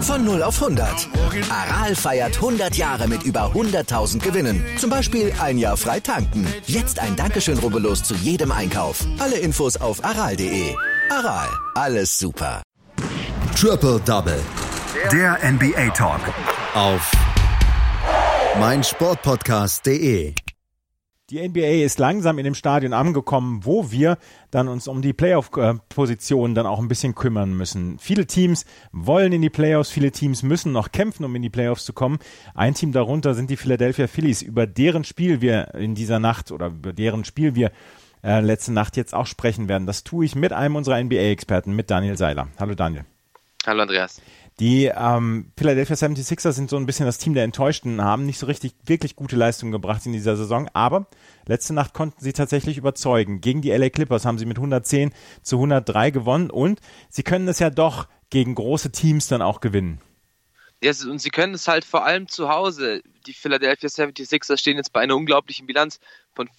Von 0 auf 100. Aral feiert 100 Jahre mit über 100.000 Gewinnen. Zum Beispiel ein Jahr frei tanken. Jetzt ein Dankeschön, rubbellos zu jedem Einkauf. Alle Infos auf aral.de. Aral, alles super. Triple Double. Der NBA Talk. Auf meinsportpodcast.de. Die NBA ist langsam in dem Stadion angekommen, wo wir dann uns um die Playoff-Positionen dann auch ein bisschen kümmern müssen. Viele Teams wollen in die Playoffs, viele Teams müssen noch kämpfen, um in die Playoffs zu kommen. Ein Team darunter sind die Philadelphia Phillies, über deren Spiel wir in dieser Nacht oder über deren Spiel wir letzte Nacht jetzt auch sprechen werden. Das tue ich mit einem unserer NBA-Experten, mit Daniel Seiler. Hallo Daniel. Hallo Andreas. Die Philadelphia 76ers sind so ein bisschen das Team der Enttäuschten, haben nicht so wirklich gute Leistungen gebracht in dieser Saison, aber letzte Nacht konnten sie tatsächlich überzeugen. Gegen die LA Clippers haben sie mit 110-103 gewonnen und sie können es ja doch gegen große Teams dann auch gewinnen. Ja, und sie können es halt vor allem zu Hause. Die Philadelphia 76ers stehen jetzt bei einer unglaublichen Bilanz von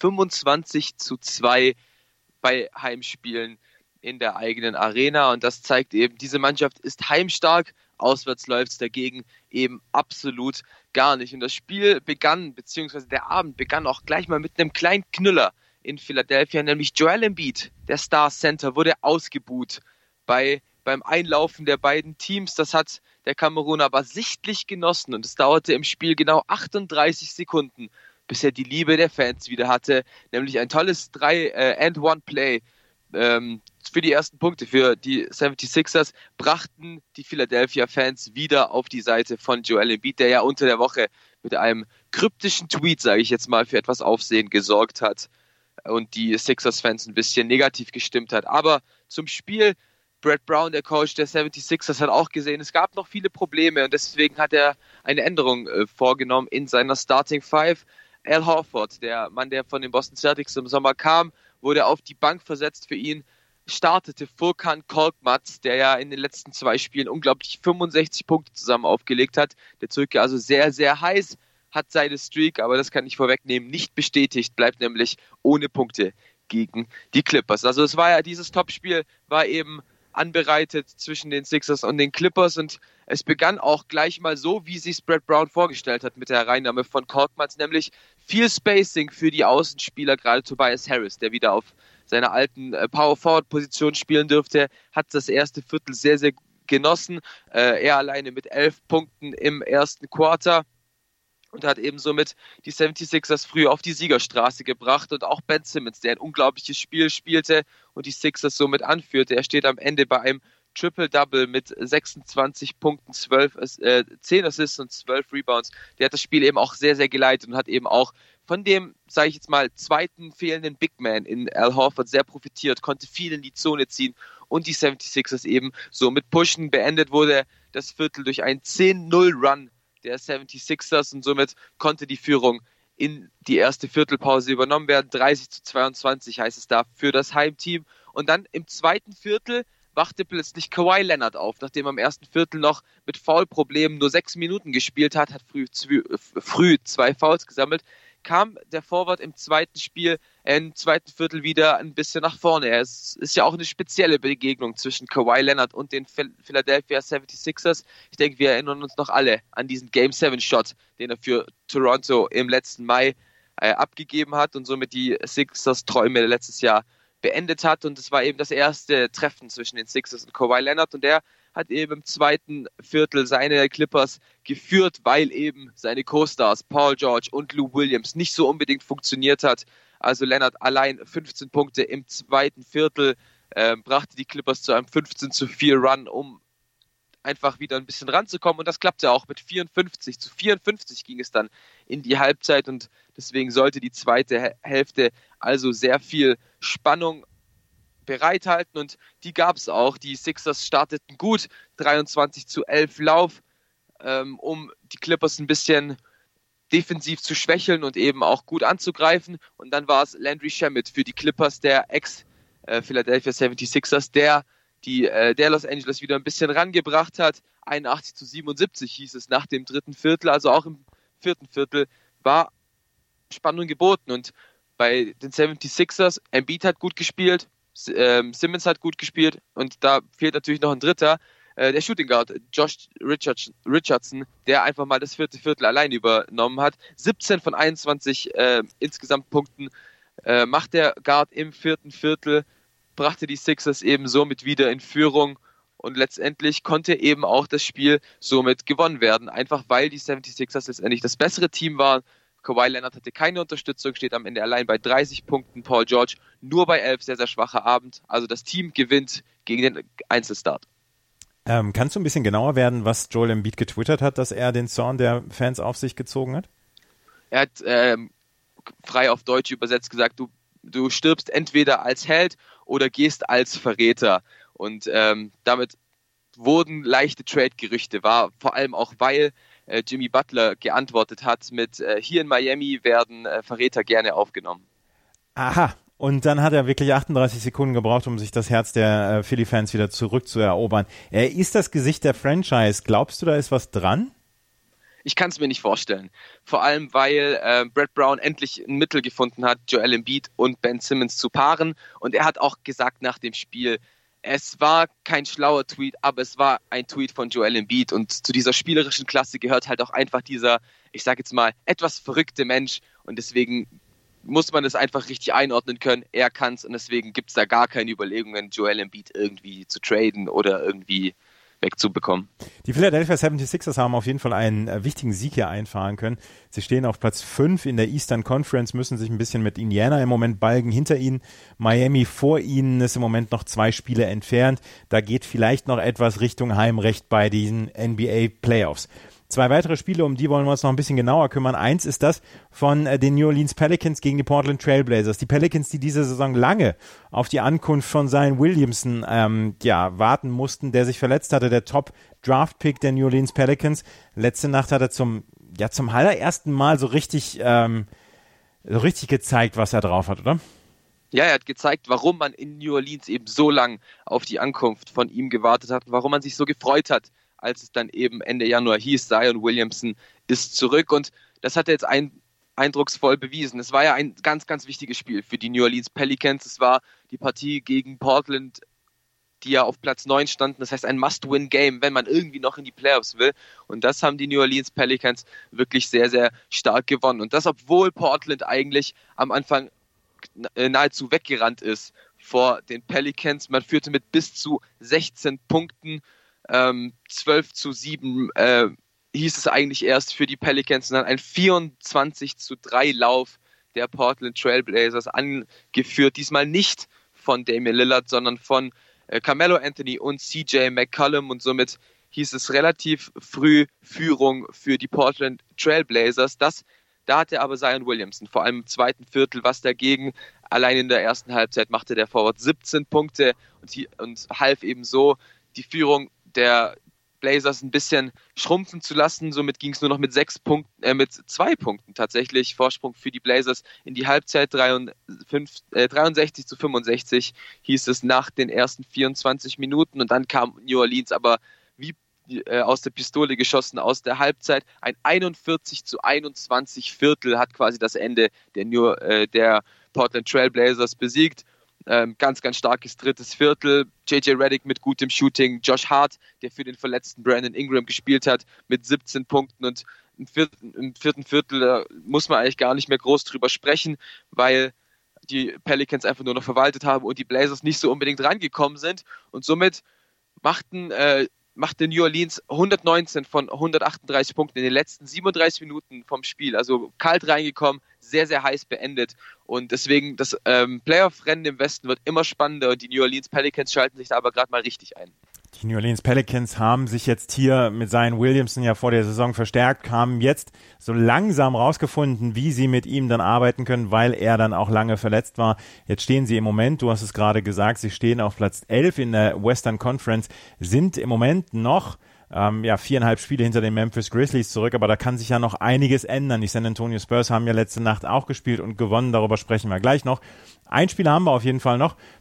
25-2 bei Heimspielen in der eigenen Arena und das zeigt eben, diese Mannschaft ist heimstark, auswärts läuft es dagegen eben absolut gar nicht. Und das Spiel begann, beziehungsweise der Abend begann auch gleich mal mit einem kleinen Knüller in Philadelphia, nämlich Joel Embiid, der Star Center, wurde ausgebuht beim Einlaufen der beiden Teams. Das hat der Kameruner aber sichtlich genossen und es dauerte im Spiel genau 38 Sekunden, bis er die Liebe der Fans wieder hatte, nämlich ein tolles 3-and-1-Play für die ersten Punkte für die 76ers brachten die Philadelphia-Fans wieder auf die Seite von Joel Embiid, der ja unter der Woche mit einem kryptischen Tweet, sage ich jetzt mal, für etwas Aufsehen gesorgt hat und die Sixers-Fans ein bisschen negativ gestimmt hat. Aber zum Spiel, Brett Brown, der Coach der 76ers, hat auch gesehen, es gab noch viele Probleme und deswegen hat er eine Änderung vorgenommen in seiner Starting Five. Al Horford, der Mann, der von den Boston Celtics im Sommer kam, wurde auf die Bank versetzt für ihn, startete Furkan Korkmaz, der ja in den letzten 2 Spielen unglaublich 65 Punkte zusammen aufgelegt hat. Der Türke also sehr, sehr heiß, hat seine Streak, aber das kann ich vorwegnehmen, nicht bestätigt, bleibt nämlich ohne Punkte gegen die Clippers. Also es war ja, dieses Topspiel war eben anbereitet zwischen den Sixers und den Clippers und es begann auch gleich mal so, wie sich Brett Brown vorgestellt hat mit der Hereinnahme von Korkmaz, nämlich viel Spacing für die Außenspieler, gerade Tobias Harris, der wieder auf seiner alten Power-Forward-Position spielen dürfte, hat das erste Viertel sehr, sehr genossen. Er alleine mit 11 Punkten im ersten Quarter und hat eben somit die 76ers früh auf die Siegerstraße gebracht und auch Ben Simmons, der ein unglaubliches Spiel spielte und die Sixers somit anführte. Er steht am Ende bei einem Triple-Double mit 26 Punkten, 10 Assists und 12 Rebounds. Der hat das Spiel eben auch sehr, sehr geleitet und hat eben auch von dem, sage ich jetzt mal, zweiten fehlenden Big Man in Al Horford sehr profitiert, konnte viel in die Zone ziehen und die 76ers eben somit pushen. Beendet wurde das Viertel durch einen 10-0-Run der 76ers und somit konnte die Führung in die erste Viertelpause übernommen werden. 30-22 heißt es da für das Heimteam. Und dann im zweiten Viertel wachte plötzlich Kawhi Leonard auf, nachdem er im ersten Viertel noch mit Foulproblemen nur 6 Minuten gespielt hat früh 2 Fouls gesammelt, kam der Forward im zweiten Viertel wieder ein bisschen nach vorne. Es ist ja auch eine spezielle Begegnung zwischen Kawhi Leonard und den Philadelphia 76ers. Ich denke, wir erinnern uns noch alle an diesen Game-7-Shot, den er für Toronto im letzten Mai abgegeben hat und somit die Sixers Träume letztes Jahr beendet hat. Und es war eben das erste Treffen zwischen den Sixers und Kawhi Leonard und der hat eben im zweiten Viertel seine Clippers geführt, weil eben seine Co-Stars Paul George und Lou Williams nicht so unbedingt funktioniert hat. Also Leonard allein 15 Punkte im zweiten Viertel, brachte die Clippers zu einem 15-4 Run, um einfach wieder ein bisschen ranzukommen und das klappte auch. Mit 54-54 ging es dann in die Halbzeit und deswegen sollte die zweite Hälfte also sehr viel Spannung bereithalten und die gab es auch. Die Sixers starteten gut, 23-11 Lauf, um die Clippers ein bisschen defensiv zu schwächeln und eben auch gut anzugreifen. Und dann war es Landry Shamet für die Clippers, der Ex-Philadelphia 76ers, der Los Angeles wieder ein bisschen rangebracht hat. 81-77 hieß es nach dem dritten Viertel, also auch im vierten Viertel war Spannung geboten. Und bei den 76ers, Embiid hat gut gespielt, Simmons hat gut gespielt und da fehlt natürlich noch ein Dritter. der Shooting Guard Josh Richardson, der einfach mal das vierte Viertel allein übernommen hat. 17 von 21 insgesamt Punkten macht der Guard im vierten Viertel, brachte die Sixers eben somit wieder in Führung und letztendlich konnte eben auch das Spiel somit gewonnen werden, einfach weil die 76ers letztendlich das bessere Team waren. Kawhi Leonard hatte keine Unterstützung, steht am Ende allein bei 30 Punkten, Paul George nur bei 11, sehr, sehr schwacher Abend. Also das Team gewinnt gegen den Einzelstart. Kannst du ein bisschen genauer werden, was Joel Embiid getwittert hat, dass er den Zorn der Fans auf sich gezogen hat? Er hat frei auf Deutsch übersetzt gesagt, du stirbst entweder als Held oder gehst als Verräter. Und damit wurden leichte Trade-Gerüchte wahr, vor allem auch, weil Jimmy Butler geantwortet hat mit hier in Miami werden Verräter gerne aufgenommen. Aha. Und dann hat er wirklich 38 Sekunden gebraucht, um sich das Herz der Philly-Fans wieder zurückzuerobern. Er ist das Gesicht der Franchise. Glaubst du, da ist was dran? Ich kann es mir nicht vorstellen. Vor allem, weil Brett Brown endlich ein Mittel gefunden hat, Joel Embiid und Ben Simmons zu paaren. Und er hat auch gesagt nach dem Spiel, es war kein schlauer Tweet, aber es war ein Tweet von Joel Embiid. Und zu dieser spielerischen Klasse gehört halt auch einfach dieser, ich sage jetzt mal, etwas verrückte Mensch. Und deswegen muss man es einfach richtig einordnen können. Er kann es und deswegen gibt es da gar keine Überlegungen, Joel Embiid irgendwie zu traden oder irgendwie wegzubekommen. Die Philadelphia 76ers haben auf jeden Fall einen wichtigen Sieg hier einfahren können. Sie stehen auf Platz 5 in der Eastern Conference, müssen sich ein bisschen mit Indiana im Moment balgen. Hinter ihnen Miami, vor ihnen ist im Moment noch 2 Spiele entfernt. Da geht vielleicht noch etwas Richtung Heimrecht bei diesen NBA Playoffs. 2 weitere Spiele, um die wollen wir uns noch ein bisschen genauer kümmern. Eins ist das von den New Orleans Pelicans gegen die Portland Trail Blazers. Die Pelicans, die diese Saison lange auf die Ankunft von Zion Williamson warten mussten, der sich verletzt hatte, der Top-Draft-Pick der New Orleans Pelicans. Letzte Nacht hat er zum allerersten Mal so richtig gezeigt, was er drauf hat, oder? Ja, er hat gezeigt, warum man in New Orleans eben so lang auf die Ankunft von ihm gewartet hat und warum man sich so gefreut hat, als es dann eben Ende Januar hieß, Zion Williamson ist zurück. Und das hat er jetzt eindrucksvoll bewiesen. Es war ja ein ganz, ganz wichtiges Spiel für die New Orleans Pelicans. Es war die Partie gegen Portland, die ja auf Platz 9 standen. Das heißt ein Must-Win-Game, wenn man irgendwie noch in die Playoffs will. Und das haben die New Orleans Pelicans wirklich sehr, sehr stark gewonnen. Und das, obwohl Portland eigentlich am Anfang nahezu weggerannt ist vor den Pelicans. Man führte mit bis zu 16 Punkten. 12-7 hieß es eigentlich erst für die Pelicans und dann ein 24-3 Lauf der Portland Trail Blazers angeführt. Diesmal nicht von Damian Lillard, sondern von Carmelo Anthony und CJ McCollum und somit hieß es relativ früh Führung für die Portland Trail Blazers. Da hatte aber Zion Williamson, vor allem im zweiten Viertel, was dagegen. Allein in der ersten Halbzeit machte der Forward 17 Punkte und half eben so, die Führung der Blazers ein bisschen schrumpfen zu lassen. Somit ging es nur noch mit 2 Punkten tatsächlich Vorsprung für die Blazers in die Halbzeit. 63-65 hieß es nach den ersten 24 Minuten und dann kam New Orleans aber wie aus der Pistole geschossen aus der Halbzeit. Ein 41-21 Viertel hat quasi das Ende der Portland Trail Blazers besiegt. Ganz, ganz starkes drittes Viertel. JJ Redick mit gutem Shooting. Josh Hart, der für den verletzten Brandon Ingram gespielt hat, mit 17 Punkten. Und im vierten Viertel muss man eigentlich gar nicht mehr groß drüber sprechen, weil die Pelicans einfach nur noch verwaltet haben und die Blazers nicht so unbedingt rangekommen sind. Und somit machte New Orleans 119 von 138 Punkten in den letzten 37 Minuten vom Spiel. Also kalt reingekommen, sehr, sehr heiß beendet. Und deswegen, das Playoff-Rennen im Westen wird immer spannender und die New Orleans Pelicans schalten sich da aber gerade mal richtig ein. Die New Orleans Pelicans haben sich jetzt hier mit Zion Williamson ja vor der Saison verstärkt, haben jetzt so langsam rausgefunden, wie sie mit ihm dann arbeiten können, weil er dann auch lange verletzt war. Jetzt stehen sie im Moment, du hast es gerade gesagt, sie stehen auf Platz 11 in der Western Conference, sind im Moment noch 4,5 Spiele hinter den Memphis Grizzlies zurück, aber da kann sich ja noch einiges ändern. Die San Antonio Spurs haben ja letzte Nacht auch gespielt und gewonnen, darüber sprechen wir gleich noch. Ein Spiel haben wir auf jeden Fall noch,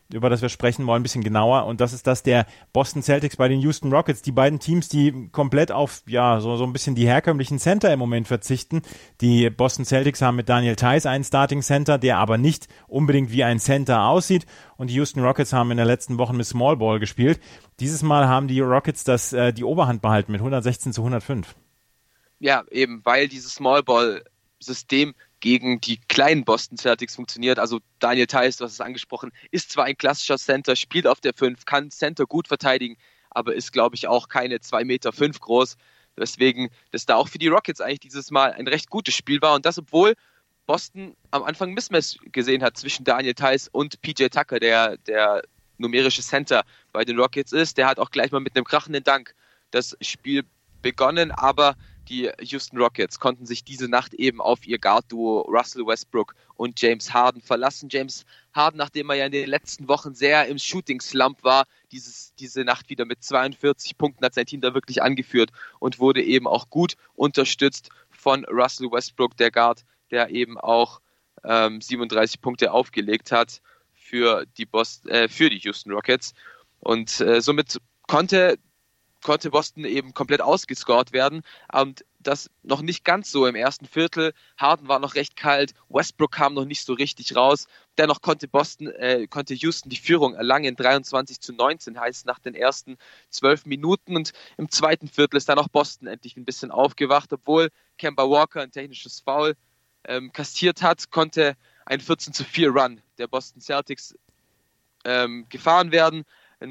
über das wir sprechen wollen, ein bisschen genauer. Und das ist das der Boston Celtics bei den Houston Rockets. Die beiden Teams, die komplett auf so ein bisschen die herkömmlichen Center im Moment verzichten. Die Boston Celtics haben mit Daniel Theis einen Starting Center, der aber nicht unbedingt wie ein Center aussieht. Und die Houston Rockets haben in den letzten Wochen mit Small Ball gespielt. Dieses Mal haben die Rockets die Oberhand behalten mit 116-105. Ja, eben, weil dieses Small Ball System gegen die kleinen Boston Celtics funktioniert. Also Daniel Theis, du hast es angesprochen, ist zwar ein klassischer Center, spielt auf der 5, kann Center gut verteidigen, aber ist, glaube ich, auch keine 2,5 Meter groß. Deswegen, dass da auch für die Rockets eigentlich dieses Mal ein recht gutes Spiel war. Und das, obwohl Boston am Anfang Mismatch gesehen hat zwischen Daniel Theis und PJ Tucker, der numerische Center bei den Rockets ist. Der hat auch gleich mal mit einem krachenden Dank das Spiel begonnen, aber die Houston Rockets konnten sich diese Nacht eben auf ihr Guard-Duo Russell Westbrook und James Harden verlassen. James Harden, nachdem er ja in den letzten Wochen sehr im Shooting-Slump war, diese Nacht wieder mit 42 Punkten hat sein Team da wirklich angeführt und wurde eben auch gut unterstützt von Russell Westbrook, der Guard, der eben auch 37 Punkte aufgelegt hat für die Houston Rockets. Und somit konnte Boston eben komplett ausgescored werden und das noch nicht ganz so im ersten Viertel. Harden war noch recht kalt, Westbrook kam noch nicht so richtig raus. Dennoch konnte Houston die Führung erlangen, 23-19 heißt nach den ersten 12 Minuten und im zweiten Viertel ist dann auch Boston endlich ein bisschen aufgewacht, obwohl Kemba Walker ein technisches Foul kassiert hat, konnte ein 14-4 Run der Boston Celtics gefahren werden.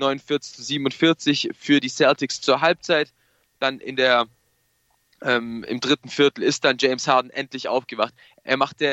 49-47 für die Celtics zur Halbzeit. Dann im dritten Viertel ist dann James Harden endlich aufgewacht. Er machte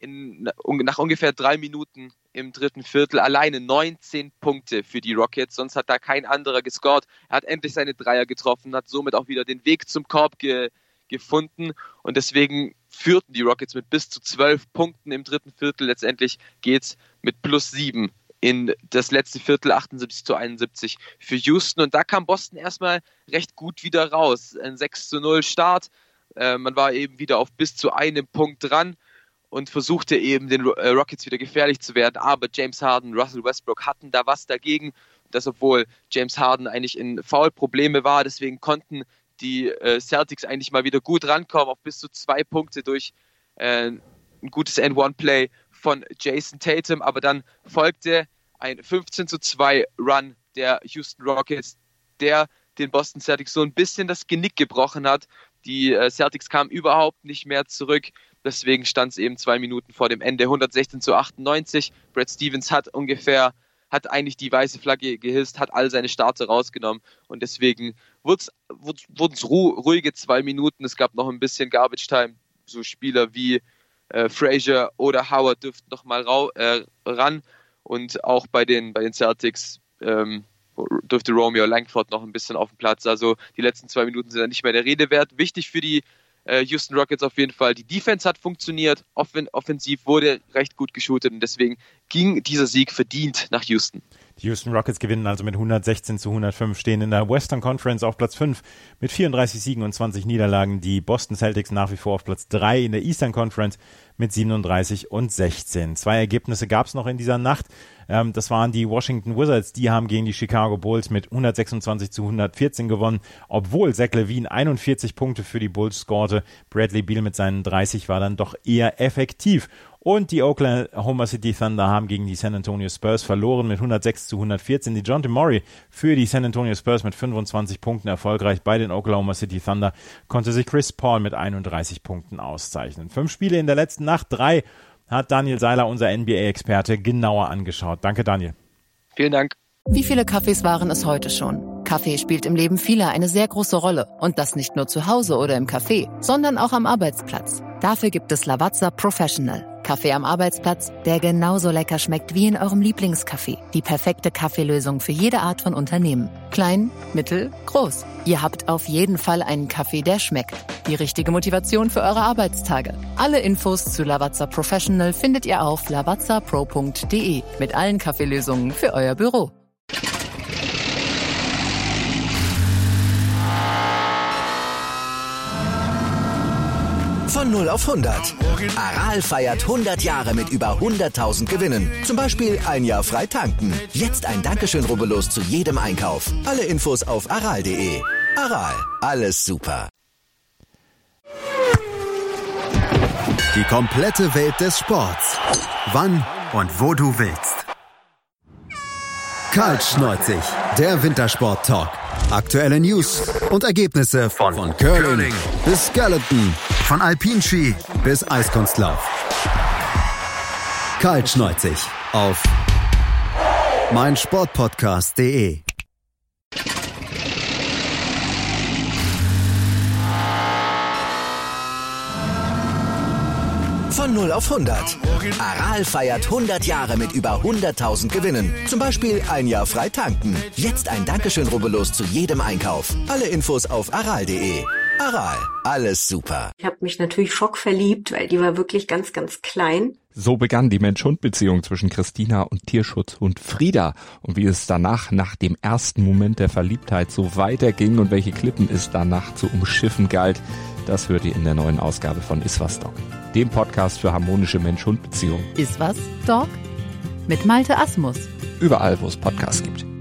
nach ungefähr 3 Minuten im dritten Viertel alleine 19 Punkte für die Rockets. Sonst hat da kein anderer gescored. Er hat endlich seine Dreier getroffen, hat somit auch wieder den Weg zum Korb gefunden. Und deswegen führten die Rockets mit bis zu 12 Punkten im dritten Viertel. Letztendlich geht's mit +7 in das letzte Viertel, 78-71 für Houston. Und da kam Boston erstmal recht gut wieder raus. Ein 6-0 Start. Man war eben wieder auf bis zu einem Punkt dran und versuchte eben den Rockets wieder gefährlich zu werden. Aber James Harden, Russell Westbrook hatten da was dagegen. Das, obwohl James Harden eigentlich in Foul-Probleme war. Deswegen konnten die Celtics eigentlich mal wieder gut rankommen auf bis zu 2 Punkte durch ein gutes N1-Play von Jason Tatum, aber dann folgte ein 15-2 Run der Houston Rockets, der den Boston Celtics so ein bisschen das Genick gebrochen hat. Die Celtics kamen überhaupt nicht mehr zurück, deswegen stand es eben 2 Minuten vor dem Ende, 116-98. Brad Stevens hat eigentlich die weiße Flagge gehisst, hat all seine Starter rausgenommen und deswegen wurden es ruhige 2 Minuten. Es gab noch ein bisschen Garbage Time, so Spieler wie Frazier oder Howard dürften noch mal ran und auch bei den Celtics dürfte Romeo Langford noch ein bisschen auf dem Platz. Also die letzten 2 Minuten sind dann nicht mehr der Rede wert. Wichtig für die Houston Rockets auf jeden Fall. Die Defense hat funktioniert, offensiv wurde recht gut geshootet und deswegen ging dieser Sieg verdient nach Houston. Die Houston Rockets gewinnen also mit 116-105, stehen in der Western Conference auf Platz 5 mit 34 Siegen und 20 Niederlagen. Die Boston Celtics nach wie vor auf Platz 3 in der Eastern Conference mit 37 und 16. 2 Ergebnisse gab es noch in dieser Nacht. Das waren die Washington Wizards, die haben gegen die Chicago Bulls mit 126-114 gewonnen, obwohl Zach LaVine 41 Punkte für die Bulls scorte. Bradley Beal mit seinen 30 war dann doch eher effektiv. Und die Oklahoma City Thunder haben gegen die San Antonio Spurs verloren mit 106-114. Die DeJounte Murray für die San Antonio Spurs mit 25 Punkten erfolgreich. Bei den Oklahoma City Thunder konnte sich Chris Paul mit 31 Punkten auszeichnen. 5 Spiele in der letzten Nacht, 3 hat Daniel Seiler, unser NBA-Experte, genauer angeschaut. Danke, Daniel. Vielen Dank. Wie viele Kaffees waren es heute schon? Kaffee spielt im Leben vieler eine sehr große Rolle. Und das nicht nur zu Hause oder im Café, sondern auch am Arbeitsplatz. Dafür gibt es Lavazza Professional. Kaffee am Arbeitsplatz, der genauso lecker schmeckt wie in eurem Lieblingscafé. Die perfekte Kaffeelösung für jede Art von Unternehmen. Klein, mittel, groß. Ihr habt auf jeden Fall einen Kaffee, der schmeckt. Die richtige Motivation für eure Arbeitstage. Alle Infos zu Lavazza Professional findet ihr auf lavazzapro.de mit allen Kaffeelösungen für euer Büro. Von Von 0 auf 100. Aral feiert 100 Jahre mit über 100.000 Gewinnen. Zum Beispiel ein Jahr frei tanken. Jetzt ein Dankeschön, rubbellos zu jedem Einkauf. Alle Infos auf aral.de. Aral, alles super. Die komplette Welt des Sports. Wann und wo du willst. Kaltschneuzig, der Wintersport-Talk. Aktuelle News und Ergebnisse von Curling bis Skeleton, von Alpinski bis Eiskunstlauf. Kaltschneuzig auf meinsportpodcast.de. Von 0 auf 100. Aral feiert 100 Jahre mit über 100.000 Gewinnen. Zum Beispiel ein Jahr frei tanken. Jetzt ein Dankeschön, rubbellos zu jedem Einkauf. Alle Infos auf aral.de. Aral, alles super. Ich habe mich natürlich schockverliebt, weil die war wirklich ganz, ganz klein. So begann die Mensch-Hund-Beziehung zwischen Christina und Tierschutzhund Frieda. Und wie es danach, nach dem ersten Moment der Verliebtheit, so weiterging und welche Klippen es danach zu umschiffen galt, das hört ihr in der neuen Ausgabe von Iswas Dog, dem Podcast für harmonische Mensch-Hund-Beziehungen. Iswas Dog? Mit Malte Asmus. Überall, wo es Podcasts gibt.